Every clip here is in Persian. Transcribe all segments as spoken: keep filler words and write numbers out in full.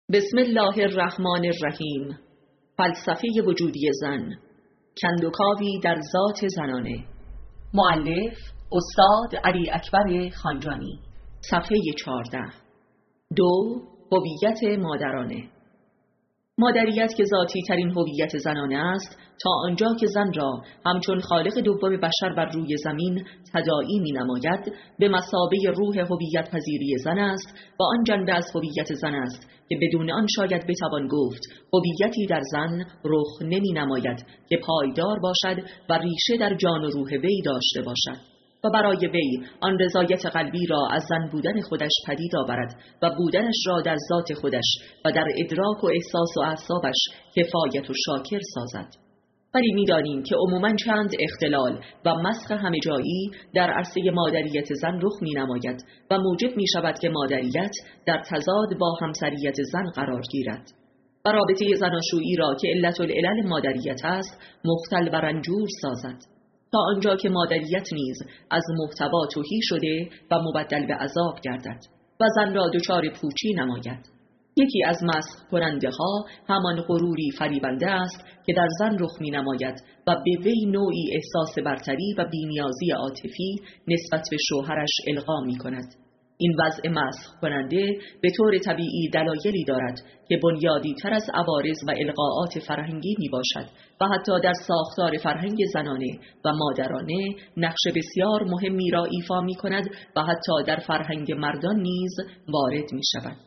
بسم الله الرحمن الرحیم. فلسفه وجودی زن، کندوکاوی در ذات زنانه. مؤلف استاد علی اکبر خانجانی. صفحه چهارده. دو. هویت مادرانه. مادریت که ذاتی ترین هویت زنانه است، تا آنجا که زن را همچون خالق دوم بشر بر روی زمین تداعی می نماید، به مثابه روح هویت پذیری زن است و آن جنبه از هویت زن است که بدون آن شاید بتوان گفت هویتی در زن رخ نمی نماید که پایدار باشد و ریشه در جان و روح وی داشته باشد و برای وی آن رضایت قلبی را از زن بودن خودش پدید آورد و بودنش را در ذات خودش و در ادراک و احساس و اعصابش کفایت و شاکر سازد. ولی می‌دانیم که عموماً چند اختلال و مسخ همه جایی در عرصه مادریت زن رخ می‌نماید و موجب می‌شود که مادریت در تضاد با همسریت زن قرار گیرد و رابطه زناشویی را که علت العلل مادریت است مختل و رنجور سازد، تا آنجا که مادریت نیز از محتوا تهی شده و مبدل به عذاب گردد و زن را دچار پوچی نماید. یکی از مسخ کننده ها همان غروری فریبنده است که در زن رخ می نماید و به وی نوعی احساس برتری و بی‌نیازی عاطفی نسبت به شوهرش القا می کند. این وضع مسخ کننده به طور طبیعی دلایلی دارد که بنیادی تر از عوارض و القاءات فرهنگی می باشد و حتی در ساختار فرهنگ زنانه و مادرانه نقش بسیار مهمی را ایفا می کند و حتی در فرهنگ مردان نیز وارد می شود.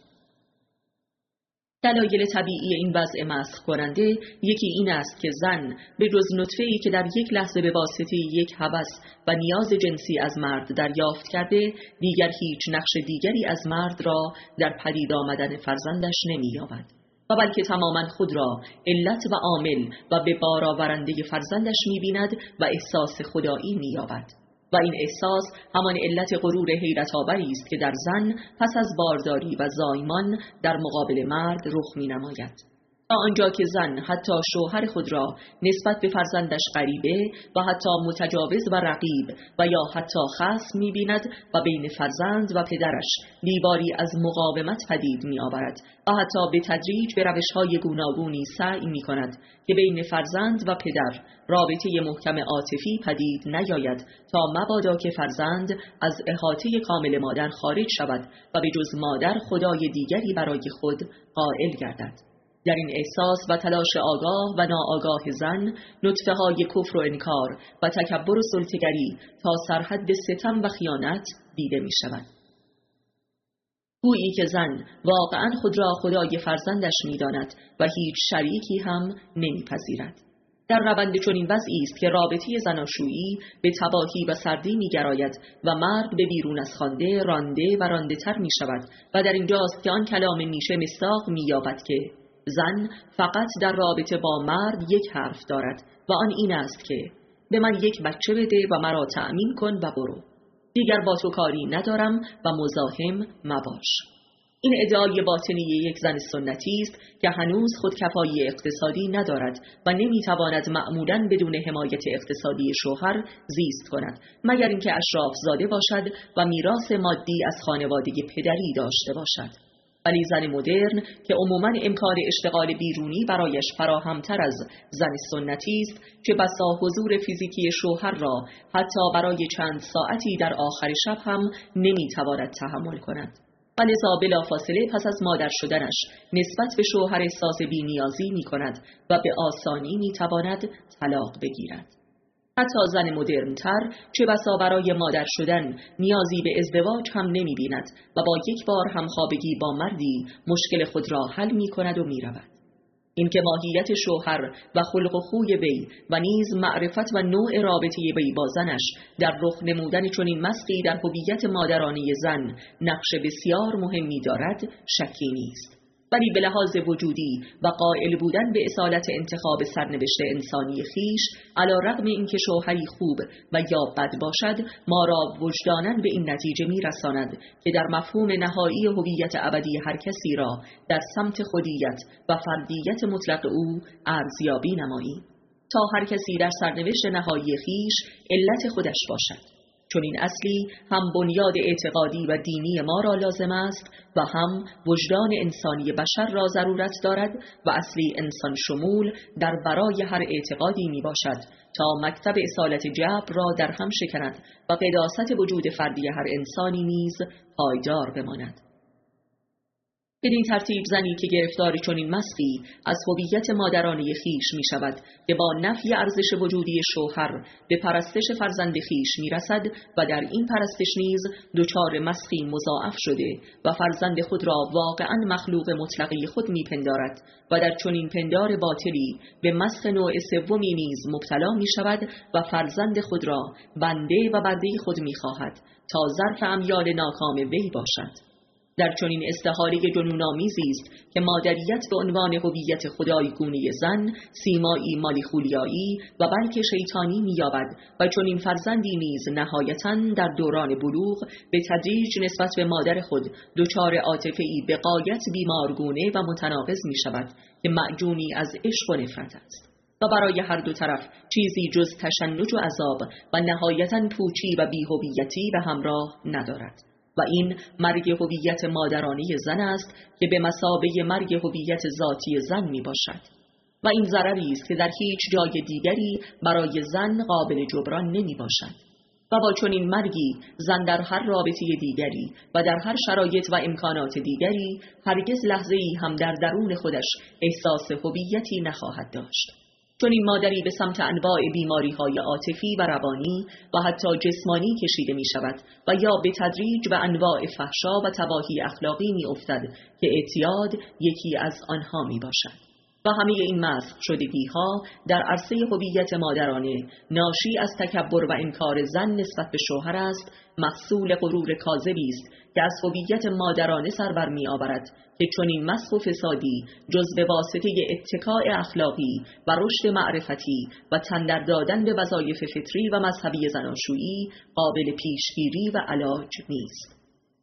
دلایل طبیعی این وضع مسخ کننده یکی این است که زن به جز نطفه‌ای که در یک لحظه به واسطه یک هوس و نیاز جنسی از مرد دریافت کرده، دیگر هیچ نقش دیگری از مرد را در پدید آمدن فرزندش نمی‌یابد و بلکه تماما خود را علت و عامل و به بار آورنده فرزندش می‌بیند و احساس خدایی می‌یابد. و این احساس همان علت غرور حیرت آوری است که در زن پس از بارداری و زایمان در مقابل مرد رخ می نماید، تا آنجا که زن حتی شوهر خود را نسبت به فرزندش غریبه و حتی متجاوز و رقیب و یا حتی خصم می بیند و بین فرزند و پدرش دیواری از مقاومت پدید می آورد و حتی به تدریج به روش‌های گوناگونی سعی می کند که بین فرزند و پدر رابطه محکم عاطفی پدید نیاید، تا مبادا که فرزند از احاطه کامل مادر خارج شود و به جز مادر خدای دیگری برای خود قائل گردد. در این احساس و تلاش آگاه و ناآگاه زن، نطفه های کفر و انکار و تکبر و سلطه‌گری تا سرحد ستم و خیانت دیده می شود. گویی که زن واقعا خود را خدای فرزندش می داند و هیچ شریکی هم نمی پذیرد. در روند چنین وضعی است که رابطه زناشویی به تباهی و سردی می گراید و مرد به بیرون از خانده رانده و رانده تر می شود و در اینجاست که آن کلام نیشه مصداق می یابد که زن فقط در رابطه با مرد یک حرف دارد و آن این است که به من یک بچه بده و مرا تأمین کن و برو، دیگر با تو کاری ندارم و مزاحم مباش. این ادعای باطنی یک زن سنتی است که هنوز خودکفایی اقتصادی ندارد و نمیتواند معمولاً بدون حمایت اقتصادی شوهر زیست کند، مگر اینکه اشراف زاده باشد و میراث مادی از خانواده پدری داشته باشد. ولی زن مدرن که عموماً امکان اشتغال بیرونی برایش فراهمتر از زن سنتی است، که بسا حضور فیزیکی شوهر را حتی برای چند ساعتی در آخر شب هم نمیتواند تحمل کند و لذا بلافاصله پس از مادر شدنش نسبت به شوهر احساس بی‌نیازی می کند و به آسانی می تواند طلاق بگیرد. حتی زن مدرن‌تر چه بسا برای مادر شدن نیازی به ازدواج هم نمی بیند و با یک بار همخوابگی با مردی مشکل خود را حل می کند و می رود. این که ماهیت شوهر و خلق و خوی وی و نیز معرفت و نوع رابطه وی با زنش در رخ نمودن چنین مسخی در هویت مادرانه زن نقش بسیار مهمی دارد شکی نیست. ولی به لحاظ وجودی و قائل بودن به اصالت انتخاب سرنوشت انسانی خیش، علی رغم اینکه شوهری خوب و یا بد باشد، ما را وجداناً به این نتیجه می رساند که در مفهوم نهایی هویت ابدی هر کسی را در سمت خودیت و فردیت مطلق او ارزیابی نماییم، تا هر کسی در سرنوشت نهایی خیش علت خودش باشد. چون این اصلی هم بنیاد اعتقادی و دینی ما را لازم است و هم وجدان انسانی بشر را ضرورت دارد و اصلی انسان شمول در برای هر اعتقادی می باشد تا مکتب اصالت جبر را در هم شکند و قداست وجود فردی هر انسانی نیز پایدار بماند. بدین ترتیب زنی که گرفتار چنین مسخی از هویت مادرانه خویش می شود که با نفی ارزش وجودی شوهر به پرستش فرزند خویش می رسد و در این پرستش نیز دچار مسخی مضاعف شده و فرزند خود را واقعا مخلوق مطلقه خود می پندارد و در چنین پندار باطلی به مسخ نوع سومی نیز مبتلا می شود و فرزند خود را بنده و برده خود می خواهد تا ظرف امیال ناکام وی باشد. در چنین استحاله جنون‌آمیزی است که مادریت به عنوان هویت خدایگونه زن سیمایی مالیخولیایی و بلکه شیطانی می‌یابد و چنین فرزندی نیز نهایتاً در دوران بلوغ به تدریج نسبت به مادر خود دچار عاطفه‌ای به غایت بیمارگونه و متناقض می‌شود که معجونی از عشق و نفرت است و برای هر دو طرف چیزی جز تشنج و عذاب و نهایتاً پوچی و بی‌هویتی به همراه ندارد. و این مرگ هویت مادرانه زن است که به مثابه مرگ هویت ذاتی زن می باشد و این ضرری است که در هیچ جای دیگری برای زن قابل جبران نمی باشد و با چنین مرگی زن در هر رابطه دیگری و در هر شرایط و امکانات دیگری هرگز لحظه‌ای هم در درون خودش احساس هویتی نخواهد داشت. چون این مادری به سمت انواع بیماری‌های عاطفی و روانی و حتی جسمانی کشیده می شود و یا به تدریج به انواع فحشا و تباهی اخلاقی می افتد که اعتیاد یکی از آنها می باشد. و همه این مسخ شدگی‌ها در عرصه هویت مادرانه ناشی از تکبر و انکار زن نسبت به شوهر است، محصول غرور کاذبی است که از هویت مادرانه سر بر می آورد که چنین مسخ و فسادی جز به واسطه اتکاء اخلاقی و رشد معرفتی و تندر دادن به وظایف فطری و مذهبی زناشویی قابل پیشگیری و علاج نیست.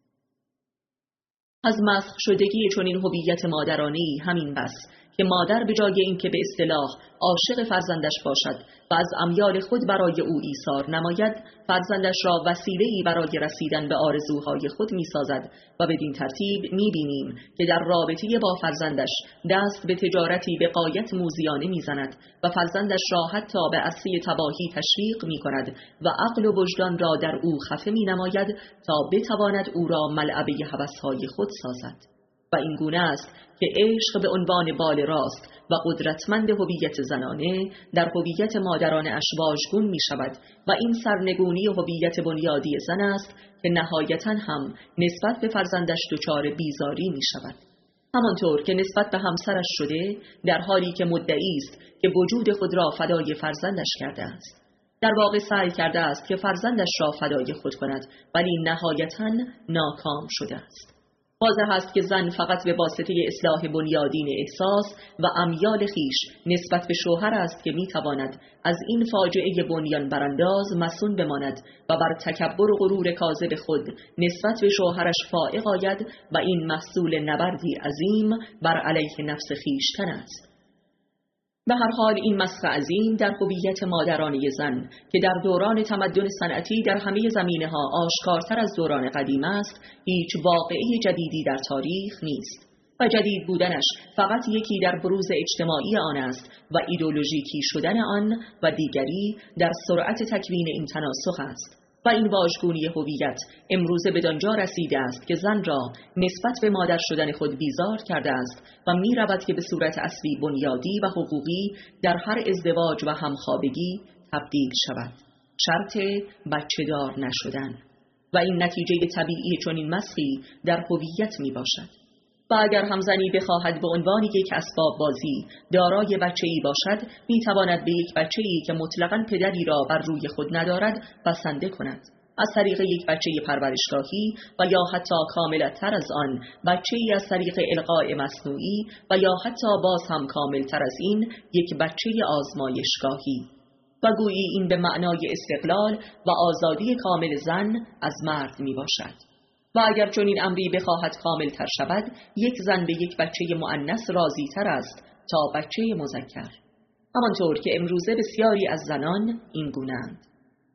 از مسخ شدگی چنین هویت مادرانه‌ای همین بس که مادر به جای اینکه به اصطلاح عاشق فرزندش باشد و از امیال خود برای او ایثار نماید، فرزندش را وسیله‌ای برای رسیدن به آرزوهای خود می‌سازد و بدین ترتیب می‌بینیم که در رابطه با فرزندش دست به تجارتی به غایت موذیانه می‌زند و فرزندش را حتی به عرصه تباهی تشویق می‌کند و عقل و وجدان را در او خفه می‌نماید تا بتواند او را ملعبه هوس‌های خود سازد. و این گونه است که عشق به عنوان بال راست و قدرتمند هویت زنانه در هویت مادرانه اش واژگون می شود و این سرنگونی هویت بنیادی زن است که نهایتاً هم نسبت به فرزندش دچار بیزاری می شود. همانطور که نسبت به همسرش شده در حالی که مدعی است که وجود خود را فدای فرزندش کرده است. در واقع سعی کرده است که فرزندش را فدای خود کند ولی نهایتاً ناکام شده است. واضح است که زن فقط به واسطه اصلاح بنیادین احساس و امیال خیش نسبت به شوهر است که میتواند از این فاجعه بنیان برانداز مصون بماند و بر تکبر و غرور کاذب خود نسبت به شوهرش فائق آید و این محصول نبردی عظیم بر علیه نفس خیشتن است. به هر حال این مسخ عظیم در هویت مادرانه زن که در دوران تمدن صنعتی در همه زمینه‌ها آشکارتر از دوران قدیم است، هیچ واقعه جدیدی در تاریخ نیست و جدید بودنش فقط یکی در بروز اجتماعی آن است و ایدئولوژیکی شدن آن و دیگری در سرعت تکوین این تناسخ است. و این واژگونی هویت امروزه بدانجا رسیده است که زن را نسبت به مادر شدن خود بیزار کرده است و می رود که به صورت اصلی بنیادی و حقوقی در هر ازدواج و همخوابگی تبدیل شود، شرط بچه دار نشدن. و این نتیجه طبیعی چنین مسخی در هویت می باشد. و اگر همزنی بخواهد به عنوان یک اسباب بازی دارای بچه‌ای باشد، میتواند به یک بچه‌ای که مطلقاً پدری را بر روی خود ندارد بسنده کند. از طریق یک بچه پرورشگاهی و یا حتی کاملتر از آن بچه‌ای از طریق القاء مصنوعی و یا حتی باز هم کاملتر از این یک بچه آزمایشگاهی. و گویی این به معنای استقلال و آزادی کامل زن از مرد می باشد. و اگر چون این امری بخواهد کامل تر شود، یک زن به یک بچه مؤنث راضی تر است تا بچه مذکر. همانطور که امروزه بسیاری از زنان این گونه‌اند.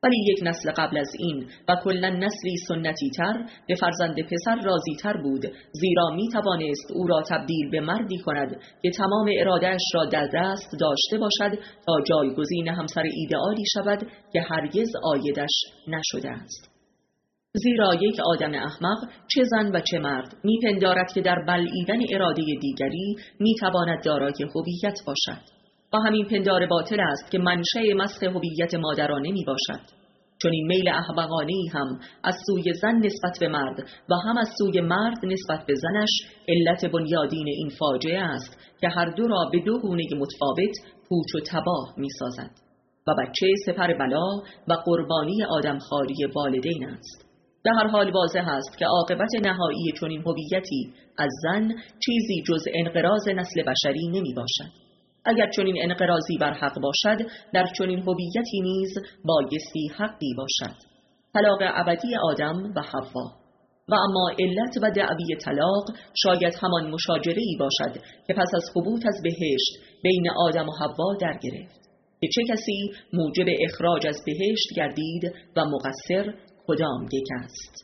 ولی یک نسل قبل از این و کلا نسلی سنتی تر به فرزند پسر راضی تر بود، زیرا می توانست او را تبدیل به مردی کند که تمام ارادهش را در دست داشته باشد تا جایگزین همسر ایدئالی شود که هرگز عایدش نشده است. زیرا یک آدم احمق چه زن و چه مرد میپندارد که در بلعیدن اراده دیگری میتواند دارای هویت باشد و همین پندار باطل است که منشأ مسخ هویت مادرانه می باشد. چون این میل احمقانه‌ای هم از سوی زن نسبت به مرد و هم از سوی مرد نسبت به زنش علت بنیادین این فاجعه است که هر دو را به دو گونه متفاوت پوچ و تباه می سازد و بچه سپر بلا و قربانی آدمخواری والدین است. در هر حال واضح است که عاقبت نهایی چنین هویتی از زن چیزی جز انقراض نسل بشری نمی باشد. اگر چنین انقراضی بر حق باشد، در چنین هویتی نیز بایستی حقی باشد، طلاق ابدی آدم و حوا. و اما علت و دعوی طلاق شاید همان مشاجره‌ای باشد که پس از هبوط از بهشت بین آدم و حوا در گرفت که چه کسی موجب اخراج از بهشت گردید و مقصر کدام یک است.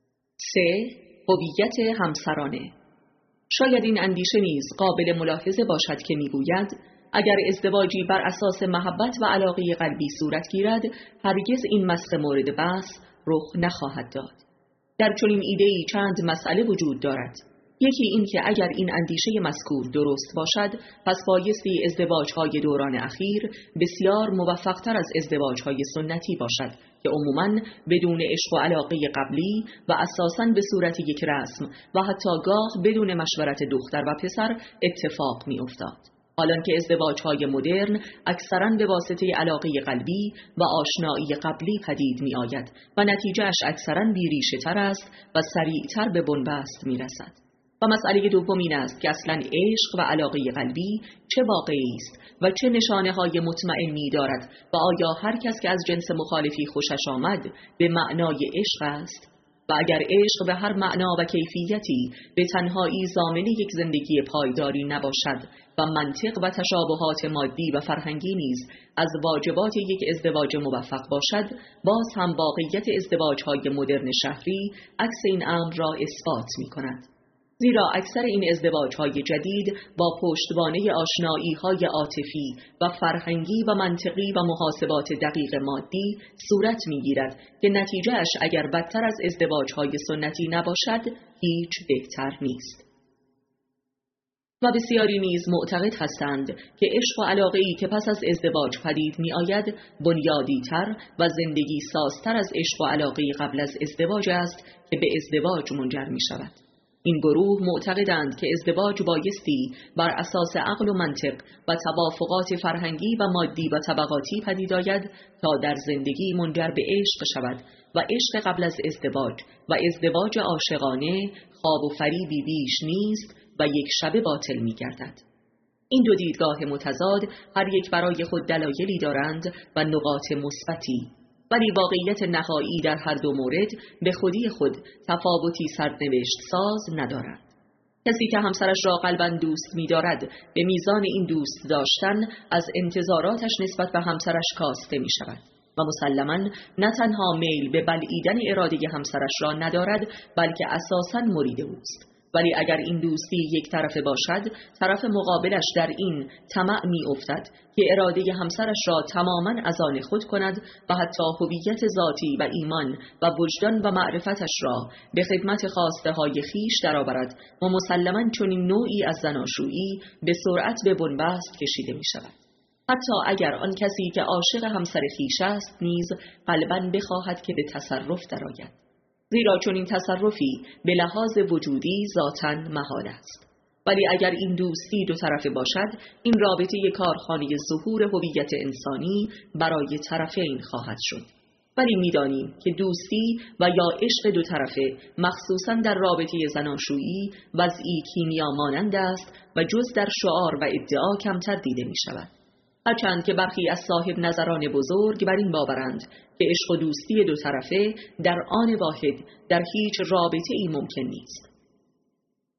سه. هویت همسرانه. شاید این اندیشه نیز قابل ملاحظه باشد که میگوید اگر ازدواجی بر اساس محبت و علاقه قلبی صورت گیرد، هرگز این مسخ مورد بحث رخ نخواهد داد. در چنین ایده‌ای چند مسئله وجود دارد. یکی این که اگر این اندیشه مذکور درست باشد، پس بایستی ازدواج‌های دوران اخیر بسیار موفق‌تر از ازدواج‌های سنتی باشد که عموماً بدون عشق و علاقه قبلی و اساساً به صورت یک رسم و حتی گاه بدون مشورت دختر و پسر اتفاق می‌افتاد. حالان که ازدواج‌های مدرن اکثراً به واسطه علاقه قلبی و آشنایی قبلی پدید می‌آید و نتیجه‌اش اکثراً بیریشه‌تر است و سریعتر به بنبست می‌رسد. و مسئله دوم این است که اصلاً عشق و علاقه قلبی چه واقعی است و چه نشانه‌های مطمئنی دارد و آیا هر کس که از جنس مخالفی خوشش آمد به معنای عشق است؟ و اگر عشق به هر معنا و کیفیتی به تنهایی ضامن یک زندگی پایداری نباشد و منطق و تشابهات مادی و فرهنگی نیز از واجبات یک ازدواج موفق باشد، باز هم واقعیت ازدواج‌های مدرن شهری عکس این امر را اثبات می‌کند. زیرا اکثر این ازدواج‌های جدید با پشتوانه آشنایی‌های عاطفی و فرهنگی و منطقی و محاسبات دقیق مادی صورت می‌گیرد که نتیجهش اگر بدتر از ازدواج‌های سنتی نباشد، هیچ بهتر نیست. و بسیاری نیز معتقد هستند که عشق و علاقه‌ای که پس از ازدواج پدید می‌آید بنیادی‌تر و زندگی سازتر از عشق و علاقه قبل از ازدواج است که به ازدواج منجر می‌شود. این گروه معتقدند که ازدواج بایستی بر اساس عقل و منطق و توافقات فرهنگی و مادی و طبقاتی پدید آید تا در زندگی منجر به عشق شود و عشق قبل از ازدواج و ازدواج عاشقانه خواب و فریبی بیش نیست و یک شبه باطل می گردد. این دو دیدگاه متضاد هر یک برای خود دلایلی دارند و نقاط مثبتی، ولی واقعیت نهایی در هر دو مورد به خودی خود تفاوتی سرنوشت ساز ندارد. کسی که همسرش را قلباً دوست می دارد به میزان این دوست داشتن از انتظاراتش نسبت به همسرش کاسته می شود و مسلماً نه تنها میل به بلعیدن اراده همسرش را ندارد بلکه اساساً مرید اوست. ولی اگر این دوستی یک طرفه باشد، طرف مقابلش در این طمع می افتد که اراده همسرش را تماماً از آن خود کند و حتی هویت ذاتی و ایمان و وجدان و معرفتش را به خدمت خواسته های خیش درآورد و مسلماً چنین نوعی از زناشویی به سرعت به بنبست کشیده می شود. حتی اگر آن کسی که عاشق همسر خیش است نیز قلباً بخواهد که به تصرف درآید. زیرا چون این تصرفی به لحاظ وجودی ذاتاً محال است. ولی اگر این دوستی دو طرفه باشد، این رابطه کارخانه ظهور هویت انسانی برای طرفین خواهد شد. ولی می‌دانیم که دوستی و یا عشق دو طرفه مخصوصاً در رابطه زناشویی وضعی کیمیا مانند است و جز در شعار و ادعا کمتر دیده می شود. هرچند که برخی از صاحب نظران بزرگ بر این باورند که عشق و دوستی دو طرفه در آن واحد در هیچ رابطه ای ممکن نیست.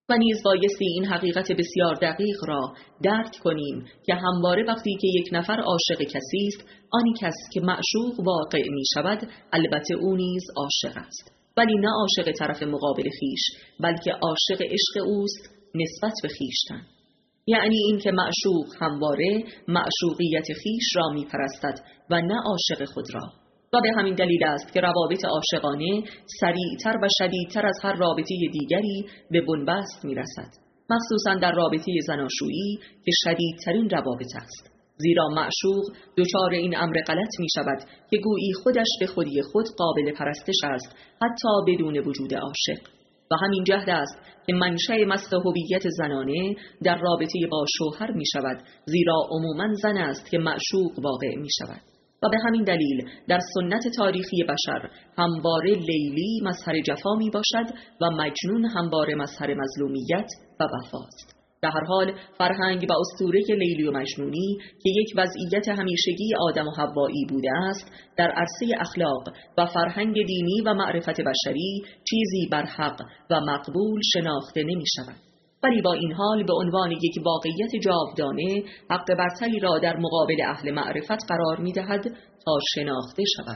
و نیز بایستی این حقیقت بسیار دقیق را درک کنیم که همواره وقتی که یک نفر عاشق کسی است، آن کس که معشوق واقع می شود البته او نیز عاشق است، ولی نه عاشق طرف مقابل خیش، بلکه عاشق عشق اوست نسبت به خیشتن. یعنی این که معشوق همواره معشوقیت خیش را می پرستد و نه عاشق خود را. و به همین دلیل است که روابط عاشقانه سریعتر و شدیدتر از هر رابطه دیگری به بنبست می رسد، مخصوصا در رابطه زناشویی که شدیدترین روابط است، زیرا معشوق دچار این امر غلط می شود که گویی خودش به خودی خود قابل پرستش است، حتی بدون وجود عاشق. و همین جهت است که منشأ مسخ هویت زنانه در رابطه با شوهر می شود، زیرا عموماً زن است که معشوق واقع می شود. و به همین دلیل در سنت تاریخی بشر همواره لیلی مظهر جفا می باشد و مجنون همواره مظهر مظلومیت و وفاست. در هر حال فرهنگ و اسطوره لیلی و مجنونی که یک وضعیت همیشگی آدم و حوایی بوده است، در عرصه اخلاق و فرهنگ دینی و معرفت بشری چیزی بر حق و مقبول شناخته نمی شود. ولی با این حال به عنوان یک واقعیت جاودانه حق برتری را در مقابل اهل معرفت قرار می دهد تا شناخته شود.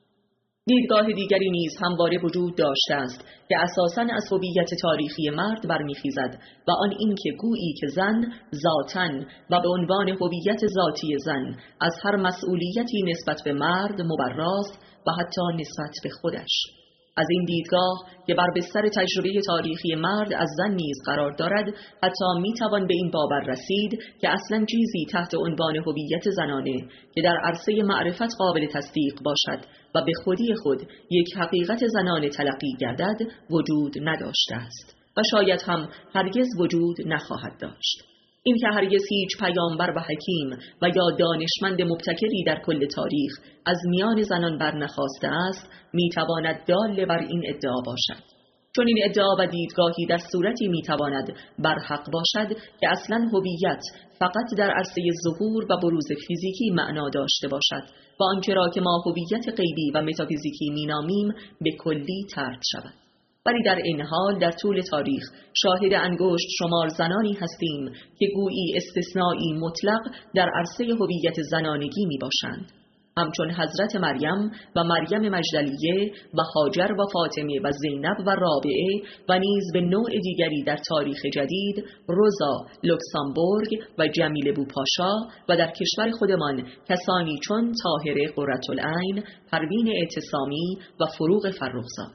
دیدگاه دیگری نیز همواره وجود داشته است که اساساً از هویت تاریخی مرد برمیخیزد و آن این که گویی که زن ذاتاً و به عنوان هویت ذاتی زن از هر مسئولیتی نسبت به مرد مبراست و حتی نسبت به خودش. از این دیدگاه که بر بستر تجربه تاریخی مرد از زن نیز قرار دارد، حتی میتوان به این باور رسید که اصلا چیزی تحت عنوان هویت زنانه که در عرصه معرفت قابل تصدیق باشد و به خودی خود یک حقیقت زنانه تلقی گردد وجود نداشته است و شاید هم هرگز وجود نخواهد داشت. این که هرگز هیچ پیامبر و حکیم و یا دانشمند مبتکری در کل تاریخ از میان زنان برنخواسته است میتواند دال بر این ادعا باشد، چون این ادعا و دیدگاهی در صورتی میتواند برحق باشد که اصلا هویت فقط در عرصه ظهور و بروز فیزیکی معنا داشته باشد و آنچه را که ما هویت غیبی و متافیزیکی مینامیم به کلی طرد شود. ولی در این حال در طول تاریخ شاهد انگشت شمار زنانی هستیم که گویی استثنایی مطلق در عرصه هویت زنانگی می باشند، همچون حضرت مریم و مریم مجدلیه و هاجر و فاطمه و زینب و رابعه و نیز به نوع دیگری در تاریخ جدید روزا لوکسامبورگ و جمیله بوپاشا و در کشور خودمان کسانی چون طاهره قرةالعین، پروین اعتصامی و فروغ فرخزاد.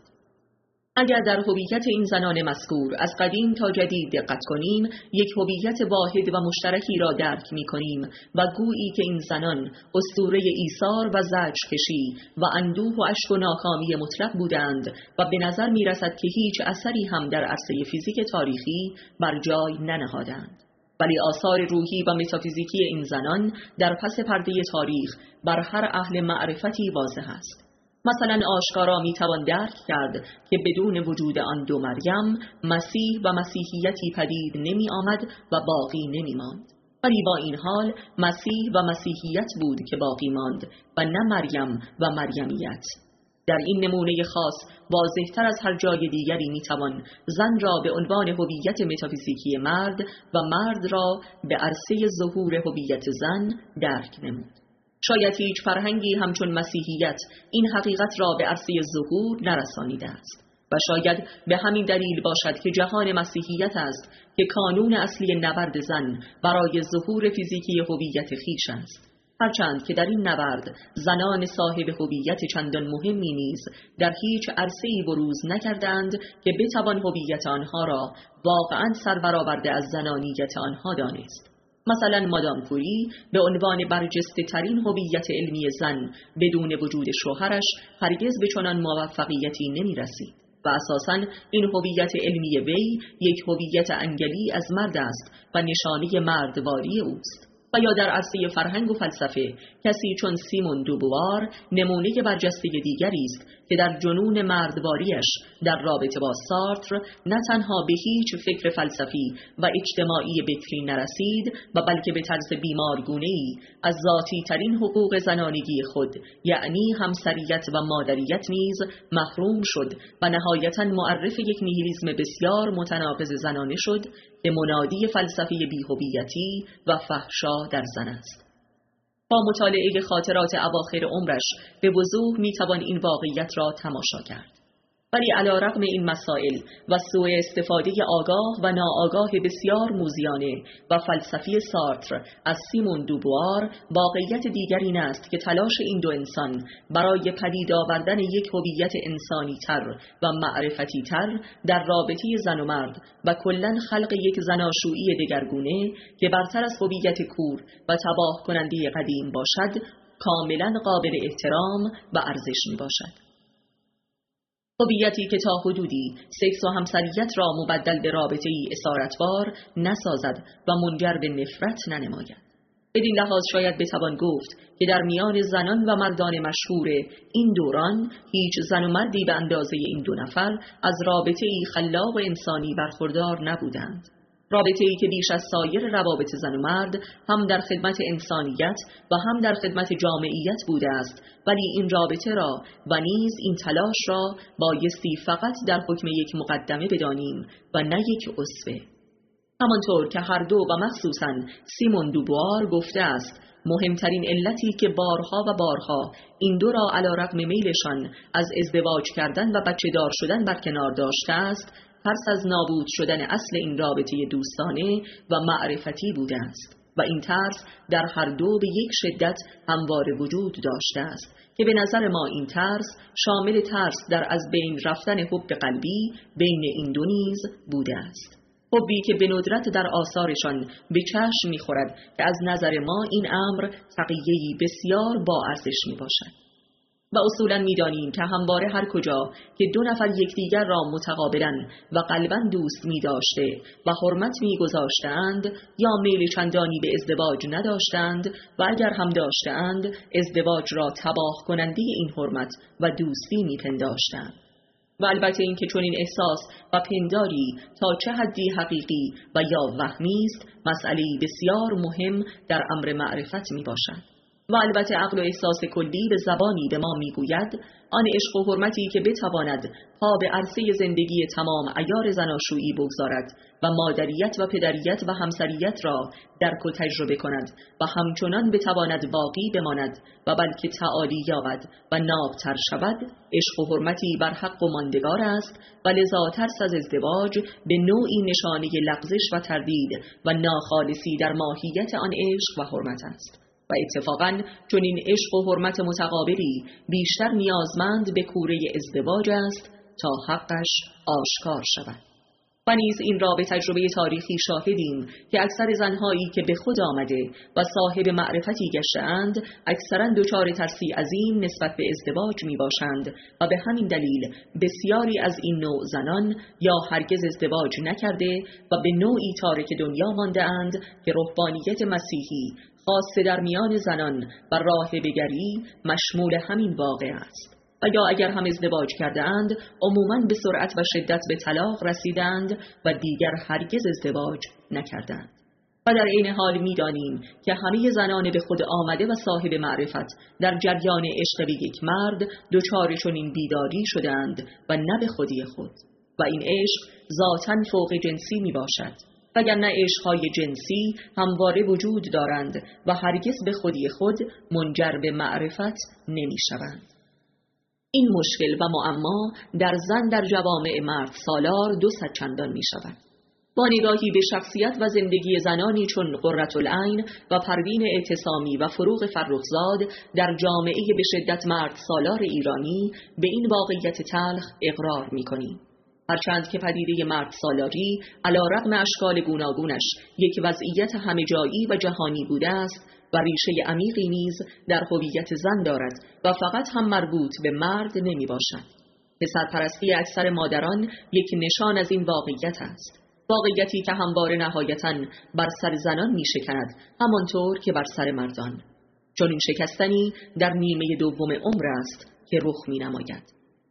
اگر در هویت این زنان مذکور از قدیم تا جدید دقت کنیم، یک هویت واحد و مشترکی را درک می کنیم و گویی که این زنان اسطوره ایثار و زجرکشی و اندوه و اشک و ناکامی مطلق بودند و به نظر می رسد که هیچ اثری هم در عرصه فیزیک تاریخی بر جای ننهادند. ولی آثار روحی و متافیزیکی این زنان در پس پرده تاریخ بر هر اهل معرفتی واضح است. مثلا آشکارا میتوان درک کرد که بدون وجود آن دو مریم مسیح و مسیحیتی پدید نمی آمد و باقی نمی ماند. ولی با این حال مسیح و مسیحیت بود که باقی ماند و نه مریم و مریمیت. در این نمونه خاص واضح‌تر از هر جای دیگری میتوان زن را به عنوان هویت متافیزیکی مرد و مرد را به عرصه ظهور هویت زن درک نمود. شاید هیچ فرهنگی همچون مسیحیت این حقیقت را به عرصه ظهور نرسانیده است و شاید به همین دلیل باشد که جهان مسیحیت است که کانون اصلی نبرد زن برای ظهور فیزیکی هویت خویش است، هرچند که در این نبرد زنان صاحب هویت چندان مهمی نیز در هیچ عرصه‌ای بروز نکردند که بتوان هویت آنها را واقعاً سربرآورده از زنانیت آنها دانست. مثلا مادام کوری به عنوان برجسته ترین هویت علمی زن بدون وجود شوهرش هرگز به چنان موفقیتی نمی رسید و اساساً این هویت علمی وی یک هویت انگلی از مرد است و نشانه مردواری اوست. و یا در عرصه فرهنگ و فلسفه کسی چون سیمون دوبوار نمونه برجسته دیگری است که در جنون مردواریش در رابطه با سارتر نه تنها به هیچ فکر فلسفی و اجتماعی بکری نرسید و بلکه به طرز بیمارگونه‌ای از ذاتی ترین حقوق زنانگی خود یعنی همسریت و مادریت نیز محروم شد و نهایتاً معرف یک نیهیلیسم بسیار متناقض زنانه شد که منادی فلسفه بی‌هویتی و فحشا در زن است. با مطالعه خاطرات اواخر عمرش به وضوح میتوان این واقعیت را تماشا کرد. ولی علی رغم این مسائل و سوء استفاده آگاه و ناآگاه بسیار موذیانه و فلسفی سارتر از سیمون دوبوار، واقعیت دیگر این است که تلاش این دو انسان برای پدید آوردن یک هویت انسانی تر و معرفتی تر در رابطه زن و مرد و کلاً خلق یک زناشویی دگرگونه که برتر از هویت کور و تباه کننده قدیم باشد، کاملاً قابل احترام و ارزش می باشد. هویتی که تا حدودی سکس و همسریت را مبدل به رابطه‌ای اسارتبار نسازد و منجر به نفرت ننماید. بدین لحاظ شاید بتوان گفت که در میان زنان و مردان مشهور این دوران هیچ زن و مردی به اندازه این دو نفر از رابطه‌ای خلاق و انسانی برخوردار نبودند. رابطه‌ای که بیش از سایر روابط زن و مرد هم در خدمت انسانیت و هم در خدمت جامعیت بوده است، ولی این رابطه را و نیز این تلاش را بایستی فقط در حکم یک مقدمه بدانیم و نه یک اسوه. همانطور که هر دو و مخصوصاً سیمون دوبوار گفته است، مهمترین علتی که بارها و بارها این دو را علی رغم میلشان از ازدواج کردن و بچه دار شدن برکنار داشته است، ترس از نابود شدن اصل این رابطه دوستانه و معرفتی بوده است و این ترس در هر دو به یک شدت همواره وجود داشته است که به نظر ما این ترس شامل ترس در از بین رفتن حب قلبی بین این دو نیز بوده است. حبی که به ندرت در آثارشان به چشم می‌خورد که از نظر ما این امر تقیه‌ای بسیار با ارزش می‌باشد. و اصولاً می‌دانیم که همواره هر کجا که دو نفر یکدیگر را متقابلاً و قلباً دوست می‌داشته و حرمت می‌گذاشتند یا میل چندانی به ازدواج نداشتند و اگر هم داشتند ازدواج را تباه کننده این حرمت و دوستی می‌پنداشتند. و البته این که چنین احساس و پنداری تا چه حدی حقیقی و یا وهمی است مسئله بسیار مهم در امر معرفت میباشد. و البته عقل و احساس کلی به زبانی به ما میگوید آن عشق و حرمتی که بتواند پا به عرصه زندگی تمام عیار زناشویی بگذارد و مادریت و پدریت و همسریت را درک و تجربه کند و همچنان بتواند باقی بماند و بلکه تعالی یابد و نابتر شود، عشق و حرمتی بر حق و ماندگار است و لذا ترس از ازدواج به نوعی نشانه لغزش و تردید و ناخالصی در ماهیت آن عشق و حرمت است. و اتفاقاً چون این عشق و حرمت متقابلی بیشتر نیازمند به کوره ازدواج است تا حقش آشکار شود. و نیز این را به تجربه تاریخی شاهدیم که اکثر زنهایی که به خود آمده و صاحب معرفتی گشته‌اند اکثراً دچار ترسی عظیم نسبت به ازدواج می باشند و به همین دلیل بسیاری از این نوع زنان یا هرگز ازدواج نکرده و به نوعی تارک دنیا مانده اند که رهبانیت مسیحی خاصه در میان زنان و راهبگری مشمول همین واقع است. و یا اگر هم ازدواج کرده اند عموماً به سرعت و شدت به طلاق رسیدند و دیگر هرگز ازدواج نکردند. و در این حال می دانیم که همه زنان به خود آمده و صاحب معرفت در جریان عشق به یک مرد دچار چنین بیداری شدند و نه به خودی خود. و این عشق ذاتاً فوق جنسی می باشد. وگرنه عشق‌های جنسی همواره وجود دارند و هرگز به خودی خود منجر به معرفت نمی شوند. این مشکل و معما در زن در جوامع مرد سالار دو صد چندان می شود. با نگاهی به شخصیت و زندگی زنانی چون قرةالعین و پروین اعتصامی و فروغ فرخزاد در جامعه به شدت مرد سالار ایرانی به این واقعیت تلخ اقرار می کنیم. هرچند که پدیده مرد سالاری علی رغم اشکال گوناگونش یک وضعیت همه جایی و جهانی بوده است و ریشه عمیقی نیز در هویت زن دارد و فقط هم مربوط به مرد نمی باشد. پسرپرستی اکثر مادران یک نشان از این واقعیت است. واقعیتی که همواره نهایتاً بر سر زنان می شکند همانطور که بر سر مردان. چون این شکستنی در نیمه دوم عمر است که رخ می نماید.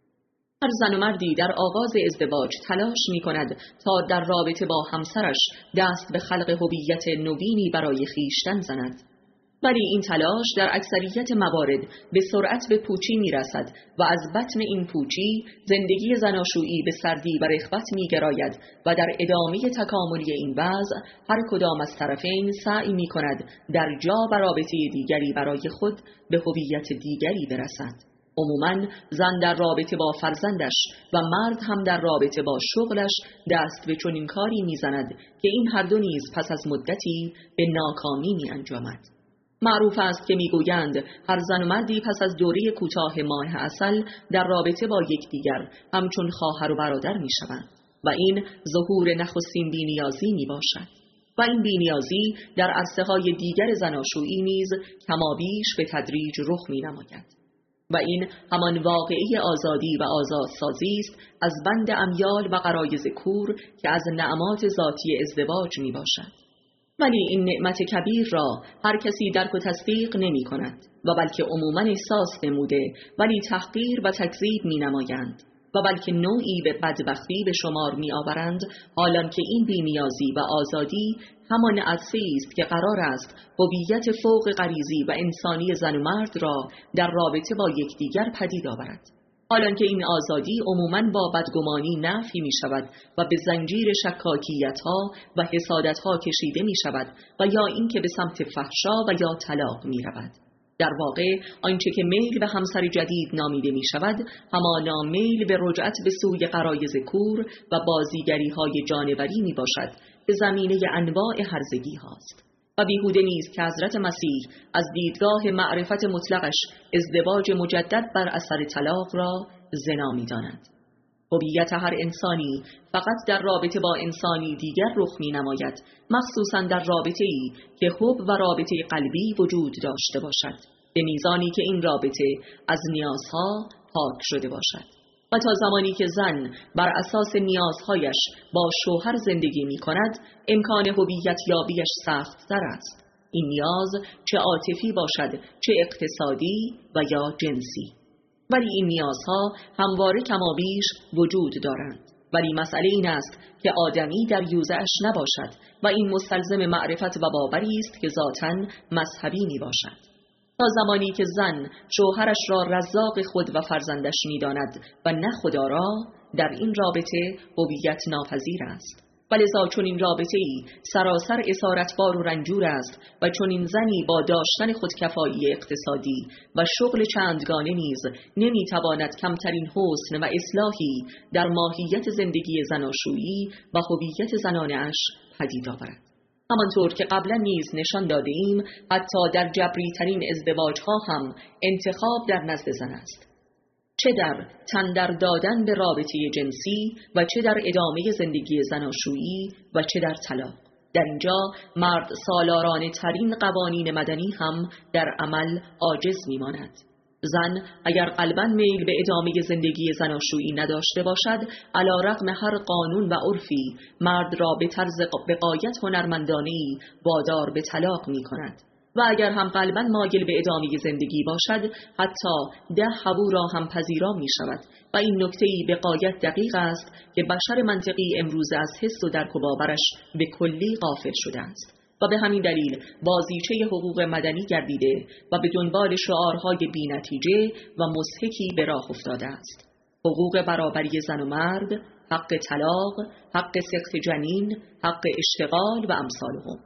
هر زن و مردی در آغاز ازدواج تلاش می کند تا در رابطه با همسرش دست به خلق هویت نوینی برای خویشتن زند. ولی این تلاش در اکثریت موارد به سرعت به پوچی می رسد و از بطن این پوچی زندگی زناشویی به سردی و رغبت می گراید و در ادامه تکاملی این وضع هر کدام از طرفین سعی می کند در جا و رابطه دیگری برای خود به هویت دیگری برسد. عموماً زن در رابطه با فرزندش و مرد هم در رابطه با شغلش دست به چنین کاری می‌زند که این هر دو نیز پس از مدتی به ناکامی می‌انجامد. معروف است که میگویند هر زن و مردی پس از دوره کوتاه ماه عسل در رابطه با یکدیگر همچون خواهر و برادر میشوند و این ظهور نخستین بی‌نیازی میباشد و این بی‌نیازی در عرصه‌های دیگر زناشویی نیز کمابیش به تدریج رخ مینماید و این همان واقعه آزادی و آزادسازی است از بند امیال و غرایز کور که از نعمات ذاتی ازدواج میباشد. ولی این نعمت کبیر را هر کسی درک و تصدیق نمی کند و بلکه عموماً احساس نموده ولی تحقیر و تکذیب می نمایند و بلکه نوعی به بدبختی به شمار می آورند، حالان که این بی‌نیازی و آزادی همان عرصه‌ای است که قرار است هویت فوق غریزی و انسانی زن و مرد را در رابطه با یکدیگر پدید آورد. حالان که این آزادی عموماً با بدگمانی نفی می شود و به زنجیر شکاکیت ها و حسادت ها کشیده می شود و یا اینکه به سمت فحشا و یا طلاق می رود. در واقع آنچه که میل به همسر جدید نامیده می شود همانا میل به رجعت به سوی غرایز کور و بازیگری های جانوری می باشد که زمینه انواع هرزگی هاست. و بیهوده نیست که حضرت مسیح از دیدگاه معرفت مطلقش ازدواج مجدد بر اثر طلاق را زنا می‌داند. هویت هر انسانی فقط در رابطه با انسانی دیگر رخ می‌نماید، مخصوصاً در رابطه‌ای که حب و رابطه قلبی وجود داشته باشد، به میزانی که این رابطه از نیازها پاک شده باشد. و تا زمانی که زن بر اساس نیازهایش با شوهر زندگی می کند، امکان هویت یابیش سخت تر است. این نیاز چه عاطفی باشد، چه اقتصادی و یا جنسی. ولی این نیازها همواره کمابیش وجود دارند. ولی مسئله این است که آدمی در یوزعش نباشد و این مستلزم معرفت و باوری است که ذاتاً مذهبی می باشد. تا زمانی که زن شوهرش را رزاق خود و فرزندش می‌داند و نه خدا را، در این رابطه هویت ناپذیر است. ولذا چون این رابطه‌ای سراسر اسارتبار و رنجور است و چون این زنی با داشتن خودکفایی اقتصادی و شغل چندگانه نیز نمی‌تواند کمترین حسن و اصلاحی در ماهیت زندگی زناشویی و هویت زنانه‌اش پدید آورد. همانطور که قبلا نیز نشان داده ایم، حتی در جبری ترین ازدواج ها هم انتخاب در نزد زن است، چه در تن در دادن به رابطه جنسی و چه در ادامه زندگی زناشویی و چه در طلاق. در اینجا مرد سالارانه ترین قوانین مدنی هم در عمل عاجز میماند. زن اگر قلباً میل به ادامه زندگی زناشویی نداشته باشد، علی رغم هر قانون و عرفی مرد را به طرز به غایت هنرمندانه‌ای وادار به طلاق می کند. و اگر هم قلباً مایل به ادامه زندگی باشد، حتی ده حبو را هم پذیرا می شود و این نکته‌ای به غایت دقیق است که بشر منطقی امروز از حس و درک و باورش به کلی غافل شده است و به همین دلیل بازیچه حقوق مدنی گردیده و به دنبال شعارهای بی‌نتیجه و مضحکی به راه افتاده است. حقوق برابری زن و مرد، حق طلاق، حق سقط جنین، حق اشتغال و امثالهم.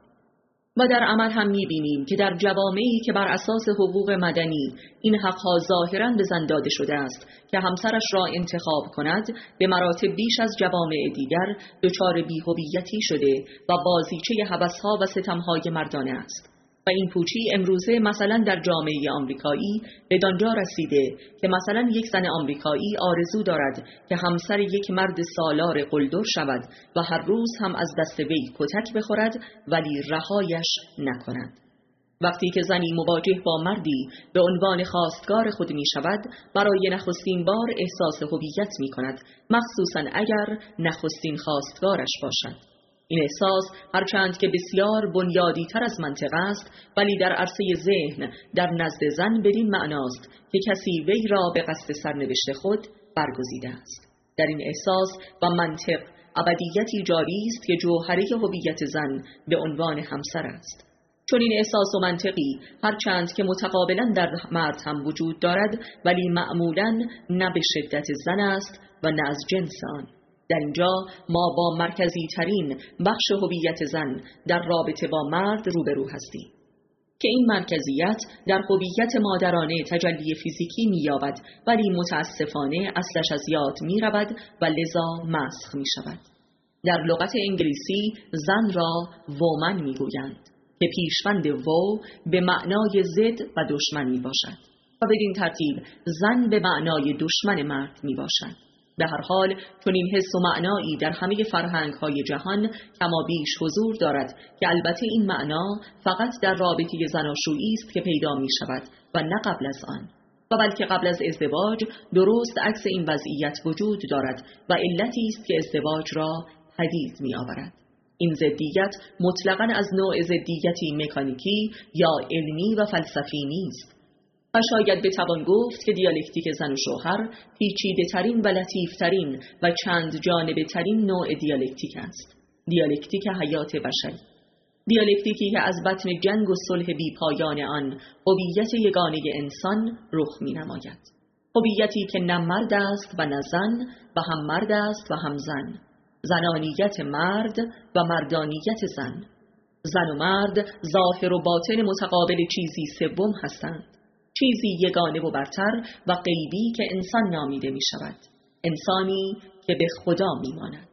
و در عمل هم می‌بینیم که در جوامعی که بر اساس حقوق مدنی این حقها ظاهراً به زن داده شده است که همسرش را انتخاب کند، به مراتب بیش از جوامع دیگر دچار بی‌هویتی شده و بازیچه هوس‌ها و ستم‌های مردانه است. و این پوچی امروزه مثلا در جامعه آمریکایی به دانجا رسیده که مثلا یک زن آمریکایی آرزو دارد که همسر یک مرد سالار قلدر شود و هر روز هم از دست وی کتک بخورد ولی رهایش نکند. وقتی که زنی مواجه با مردی به عنوان خواستگار خود می شود، برای نخستین بار احساس هویت می کند، مخصوصا اگر نخستین خواستگارش باشد. این احساس هرچند که بسیار بنیادی تر از منطق است، ولی در عرصه ذهن در نزد زن بدین معناست که کسی وی را به قصد سرنوشت خود برگزیده است. در این احساس و منطق ابدیتی جاری است که جوهره هویت زن به عنوان همسر است. چون این احساس و منطقی هرچند که متقابلا در مرد هم وجود دارد، ولی معمولاً نه به شدت زن است و نه از جنس آن. در اینجا ما با مرکزی ترین بخش هویت زن در رابطه با مرد روبرو هستیم که این مرکزیت در هویت مادرانه تجلی فیزیکی می‌یابد، ولی متاسفانه اصلش از یاد می‌رود و لذا مسخ می‌شود. در لغت انگلیسی زن را وومن می‌گویند که پیشوند وو به معنای ضد و دشمن میباشد و بدین ترتیب زن به معنای دشمن مرد میباشد. به هر حال چون این حس و معنایی در همه فرهنگ‌های جهان کما بیش حضور دارد که البته این معنا فقط در رابطه زناشویی است که پیدا میشود و نه قبل از آن، و بلکه قبل از ازدواج درست عکس این وضعیت وجود دارد و علتی است که ازدواج را پدید میآورد. این ضدیت مطلقاً از نوع ضدیتی مکانیکی یا علمی و فلسفی نیست و شاید بتوان گفت که دیالکتیک زن و شوهر پیچیده ترین و لطیف ترین و چند جانبه ترین نوع دیالکتیک است. دیالکتیک حیات بشری، دیالکتیکی که از بطن جنگ و صلح بی پایان آن هویت یگانه انسان رخ می نماید. هویتی که نه مرد است و نه زن و هم مرد است و هم زن، زنانیت مرد و مردانیت زن. زن و مرد ظاهر و باطن متقابل چیزی سوم هستند، چیزی یگانه و برتر و غیبی که انسان نامیده می شود، انسانی که به خدا می ماند.